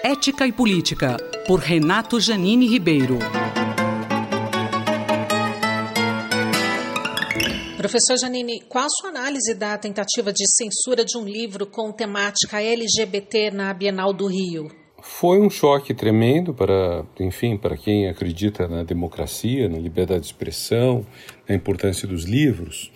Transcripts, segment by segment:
Ética e Política, por Renato Janine Ribeiro. Professor Janine, qual a sua análise da tentativa de censura de um livro com temática LGBT na Bienal do Rio? Foi um choque tremendo para quem acredita na democracia, na liberdade de expressão, na importância dos livros.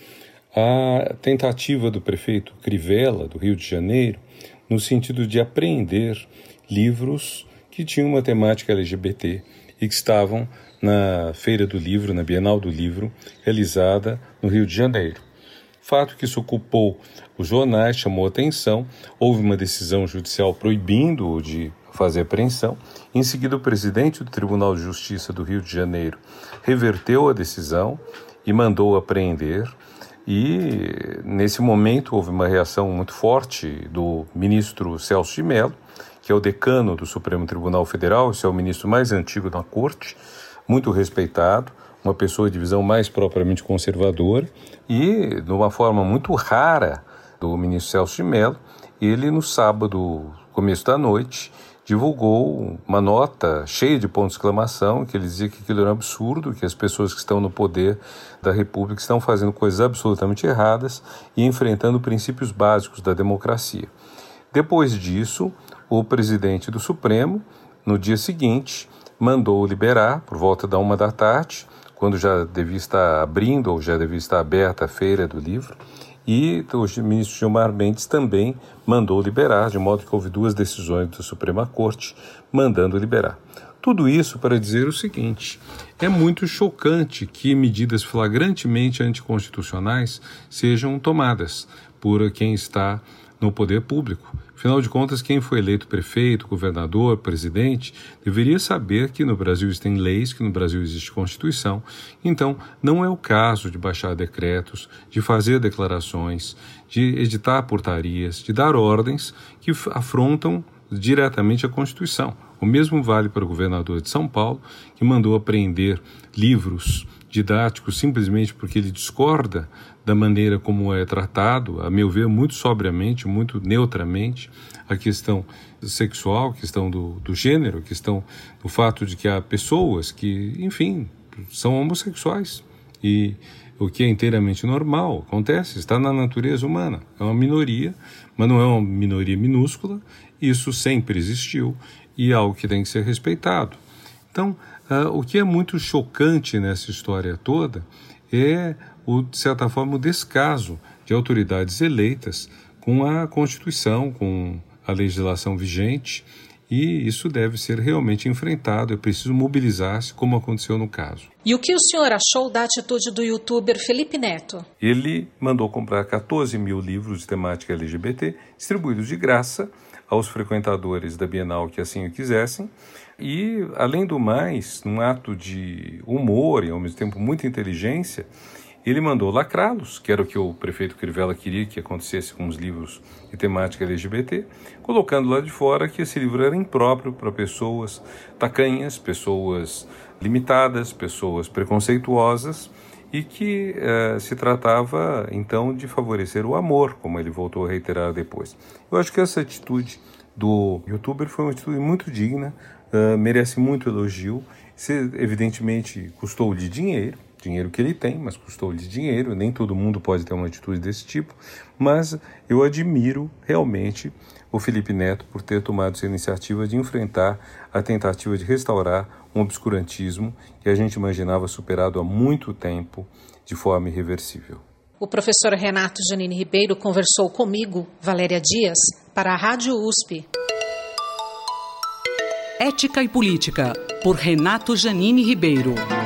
A tentativa do prefeito Crivella, do Rio de Janeiro, no sentido de apreender livros que tinham uma temática LGBT e que estavam na Feira do Livro, na Bienal do Livro, realizada no Rio de Janeiro. Fato que isso ocupou os jornais, chamou atenção, houve uma decisão judicial proibindo-o de fazer apreensão. Em seguida, o presidente do Tribunal de Justiça do Rio de Janeiro reverteu a decisão e mandou apreender. E, nesse momento, houve uma reação muito forte do ministro Celso de Mello, que é o decano do Supremo Tribunal Federal, esse é o ministro mais antigo da Corte, muito respeitado, uma pessoa de visão mais propriamente conservadora, e, de uma forma muito rara do ministro Celso de Mello, ele, no sábado, começo da noite, divulgou uma nota cheia de pontos de exclamação, que ele dizia que aquilo era um absurdo, que as pessoas que estão no poder da República estão fazendo coisas absolutamente erradas e enfrentando princípios básicos da democracia. Depois disso, o presidente do Supremo, no dia seguinte, mandou liberar, por volta da 13h, quando já devia estar abrindo ou já devia estar aberta a Feira do Livro, e o ministro Gilmar Mendes também mandou liberar, de modo que houve duas decisões da Suprema Corte mandando liberar. Tudo isso para dizer o seguinte: é muito chocante que medidas flagrantemente anticonstitucionais sejam tomadas por quem está no poder público. Afinal de contas, quem foi eleito prefeito, governador, presidente, deveria saber que no Brasil existem leis, que no Brasil existe Constituição. Então, não é o caso de baixar decretos, de fazer declarações, de editar portarias, de dar ordens que afrontam diretamente a Constituição. O mesmo vale para o governador de São Paulo, que mandou apreender livros didáticos simplesmente porque ele discorda da maneira como é tratado, a meu ver, muito sobriamente, muito neutramente, a questão sexual, a questão do gênero, a questão do fato de que há pessoas que, enfim, são homossexuais. E o que é inteiramente normal, acontece, está na natureza humana. É uma minoria, mas não é uma minoria minúscula. Isso sempre existiu e é algo que tem que ser respeitado. Então, o que é muito chocante nessa história toda é, de certa forma, o descaso de autoridades eleitas com a Constituição, com a legislação vigente, e isso deve ser realmente enfrentado. É preciso mobilizar-se, como aconteceu no caso. E o que o senhor achou da atitude do youtuber Felipe Neto? Ele mandou comprar 14 mil livros de temática LGBT, distribuídos de graça aos frequentadores da Bienal que assim o quisessem, e, além do mais, num ato de humor e, ao mesmo tempo, muita inteligência, ele mandou lacrá-los, que era o que o prefeito Crivella queria que acontecesse com os livros de temática LGBT, colocando lá de fora que esse livro era impróprio para pessoas tacanhas, pessoas limitadas, pessoas preconceituosas, e que se tratava, então, de favorecer o amor, como ele voltou a reiterar depois. Eu acho que essa atitude do youtuber foi uma atitude muito digna, merece muito elogio. Isso, evidentemente, custou-lhe dinheiro que ele tem, mas custou-lhe dinheiro, nem todo mundo pode ter uma atitude desse tipo, mas eu admiro realmente o Felipe Neto por ter tomado essa iniciativa de enfrentar a tentativa de restaurar um obscurantismo que a gente imaginava superado há muito tempo de forma irreversível. O professor Renato Janine Ribeiro conversou comigo, Valéria Dias, para a Rádio USP. Ética e Política, por Renato Janine Ribeiro.